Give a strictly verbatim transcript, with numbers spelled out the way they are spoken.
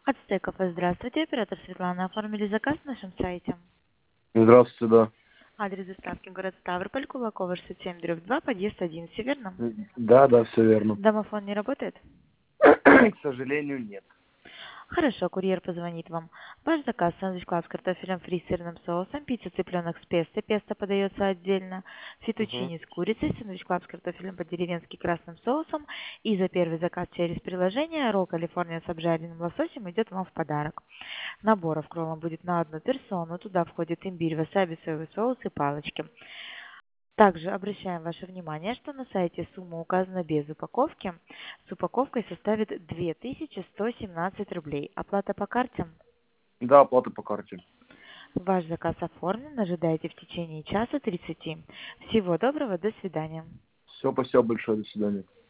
Ацтек кафе, здравствуйте. Оператор Светлана. Оформили заказ на нашем сайте. Здравствуйте, да. Адрес доставки город Ставрополь, Кулакова, шестьдесят семь, дробь два, подъезд один, все верно? Да, да, все верно. Домофон не работает? К сожалению, нет. Хорошо, курьер позвонит вам. Ваш заказ: сэндвич-клаб с картофелем фри с сырным соусом, пицца цыпленок с песто, песто подается отдельно, Угу. фетучини с курицей, сэндвич-клаб с картофелем по-деревенски красным соусом, и за первый заказ через приложение ролл Калифорния с обжаренным лососем идет вам в подарок. Наборов кроллом будет на одну персону, туда входит имбирь, васаби, соевый соус и палочки. Также обращаем ваше внимание, что на сайте сумма указана без упаковки. С упаковкой составит две тысячи сто семнадцать рублей. Оплата по карте. Да, оплата по карте. Ваш заказ оформлен. Ожидайте в течение часа тридцати. Всего доброго, до свидания. Все, спасибо большое, до свидания.